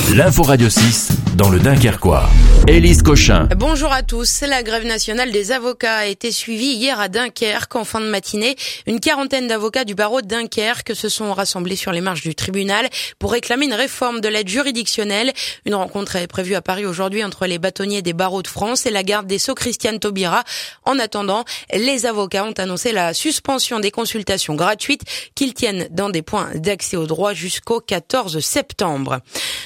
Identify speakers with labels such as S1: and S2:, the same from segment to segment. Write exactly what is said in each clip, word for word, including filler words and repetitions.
S1: L'info Radio six dans le Dunkerquois. Élise Cochin.
S2: Bonjour à tous. La grève nationale des avocats a été suivie hier à Dunkerque en fin de matinée. Une quarantaine d'avocats du barreau de Dunkerque se sont rassemblés sur les marches du tribunal pour réclamer une réforme de l'aide juridictionnelle. Une rencontre est prévue à Paris aujourd'hui entre les bâtonniers des barreaux de France et la garde des Sceaux Christiane Taubira. En attendant, les avocats ont annoncé la suspension des consultations gratuites qu'ils tiennent dans des points d'accès au droit jusqu'au quatorze septembre.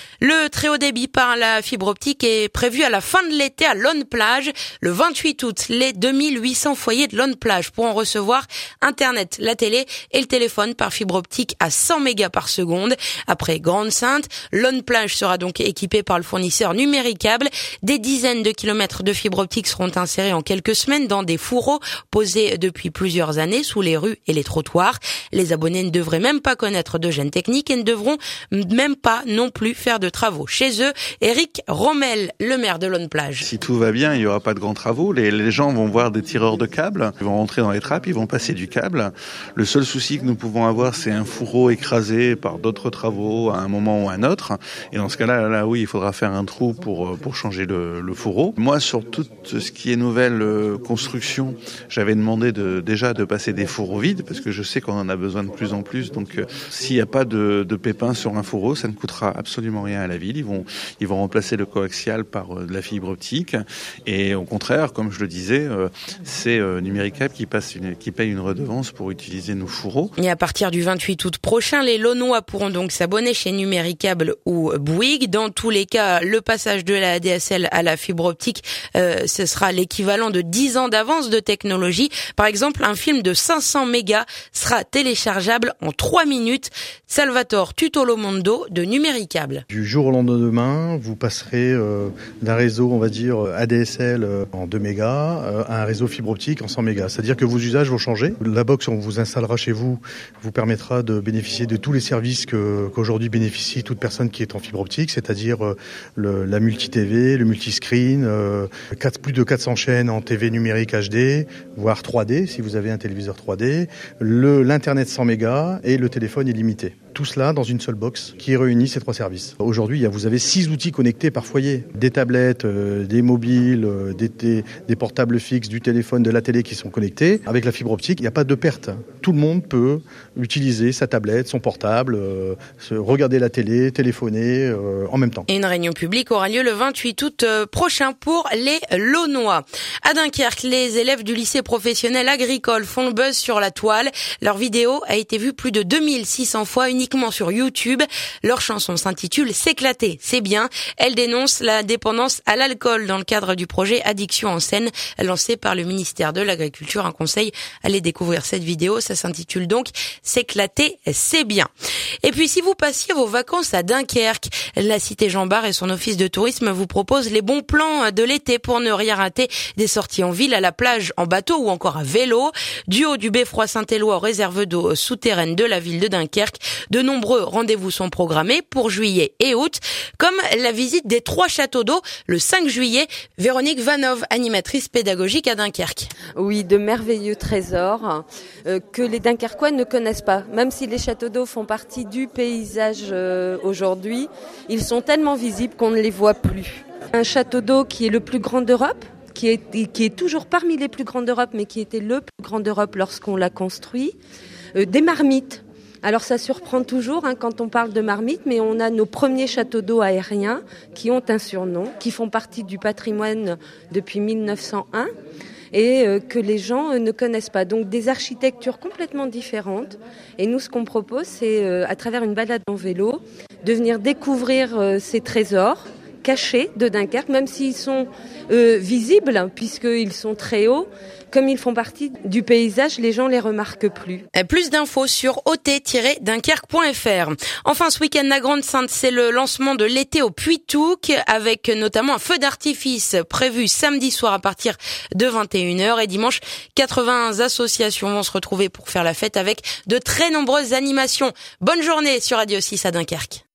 S2: Le très haut débit par la fibre optique est prévu à la fin de l'été à Laune-Plage. Le vingt-huit août, les deux mille huit cents foyers de Laune-Plage pourront recevoir Internet, la télé et le téléphone par fibre optique à cent mégas par seconde. Après Grande-Synthe, Laune-Plage sera donc équipée par le fournisseur Numéricable. Des dizaines de kilomètres de fibre optique seront insérés en quelques semaines dans des fourreaux posés depuis plusieurs années sous les rues et les trottoirs. Les abonnés ne devraient même pas connaître de gêne technique et ne devront même pas non plus faire de travaux chez eux. Éric Rommel, le maire de Laune-Plage.
S3: Si tout va bien, il n'y aura pas de grands travaux. Les, les gens vont voir des tireurs de câbles, ils vont rentrer dans les trappes, ils vont passer du câble. Le seul souci que nous pouvons avoir, c'est un fourreau écrasé par d'autres travaux à un moment ou à un autre. Et dans ce cas-là, là oui, il faudra faire un trou pour pour changer le, le fourreau. Moi, sur tout ce qui est nouvelle construction, j'avais demandé de, déjà de passer des fourreaux vides, parce que je sais qu'on en a besoin de plus en plus. Donc, euh, s'il n'y a pas de, de pépins sur un fourreau, ça ne coûtera absolument rien à la ville. Ils vont, ils vont remplacer le coaxial par euh, de la fibre optique. Et au contraire, comme je le disais, euh, c'est euh, Numéricable qui passe une, qui paye une redevance pour utiliser nos fourreaux.
S2: Et à partir du vingt-huit août prochain, les Launois pourront donc s'abonner chez Numéricable ou Bouygues. Dans tous les cas, le passage de la A D S L à la fibre optique, euh, ce sera l'équivalent de dix ans d'avance de technologie. Par exemple, un film de cinq cents mégas sera téléchargeable en trois minutes. Salvatore Tutolomondo de Numéricable.
S4: Du jour au lendemain, vous passerez euh, d'un réseau, on va dire, A D S L euh, en deux mégas euh, à un réseau fibre optique en cent mégas. C'est-à-dire que vos usages vont changer. La box, on vous installera chez vous, vous permettra de bénéficier de tous les services que, qu'aujourd'hui bénéficie toute personne qui est en fibre optique, c'est-à-dire euh, le, la multi-T V, le multi-screen, euh, quatre, plus de quatre cents chaînes en T V numérique H D, voire trois D, si vous avez un téléviseur trois D, le, l'Internet cent mégas et le téléphone illimité. Tout cela dans une seule box qui réunit ces trois services. Aujourd'hui, vous avez six outils connectés par foyer. Des tablettes, euh, des mobiles, euh, des, des, des portables fixes, du téléphone, de la télé qui sont connectés. Avec la fibre optique, il n'y a pas de perte. Tout le monde peut utiliser sa tablette, son portable, euh, se, regarder la télé, téléphoner euh, en même temps.
S2: Et une réunion publique aura lieu le vingt-huit août prochain pour les Launois. À Dunkerque, les élèves du lycée professionnel agricole font le buzz sur la toile. Leur vidéo a été vue plus de deux mille six cents fois uniquement sur YouTube. Leur chanson s'intitule « S'éclater, c'est bien ». Elle dénonce la dépendance à l'alcool dans le cadre du projet Addiction en scène lancé par le ministère de l'Agriculture. Un conseil, allez découvrir cette vidéo. Ça s'intitule donc « S'éclater, c'est bien ». Et puis si vous passiez vos vacances à Dunkerque, la Cité Jean Bart et son office de tourisme vous proposent les bons plans de l'été pour ne rien rater. Des sorties en ville, à la plage, en bateau ou encore à vélo. Du haut du beffroi Saint-Éloi aux réserves d'eau souterraines de la ville de Dunkerque, de nombreux rendez-vous sont programmés pour juillet et août, comme la visite des trois châteaux d'eau le cinq juillet. Véronique Vanov, animatrice pédagogique à Dunkerque.
S5: Oui, de merveilleux trésors euh, que les Dunkerquois ne connaissent pas. Même si les châteaux d'eau font partie du paysage euh, aujourd'hui, ils sont tellement visibles qu'on ne les voit plus. Un château d'eau qui est le plus grand d'Europe, qui est, qui est toujours parmi les plus grands d'Europe, mais qui était le plus grand d'Europe lorsqu'on l'a construit. Euh, des marmites. Alors ça surprend toujours hein, quand on parle de marmites, mais on a nos premiers châteaux d'eau aériens qui ont un surnom, qui font partie du patrimoine depuis mille neuf cent un et euh, que les gens euh, ne connaissent pas. Donc des architectures complètement différentes. Et nous, ce qu'on propose, c'est euh, à travers une balade en vélo, de venir découvrir euh, ces trésors cachés de Dunkerque, même s'ils sont euh, visibles, hein, puisqu'ils sont très hauts. Comme ils font partie du paysage, les gens les remarquent plus.
S2: Plus d'infos sur o t tiret dunkerque point f r. Enfin, ce week-end à Grande-Synthe, c'est le lancement de l'été au Puy-Touques, avec notamment un feu d'artifice prévu samedi soir à partir de vingt et une heures. Et dimanche, quatre-vingts associations vont se retrouver pour faire la fête avec de très nombreuses animations. Bonne journée sur Radio six à Dunkerque.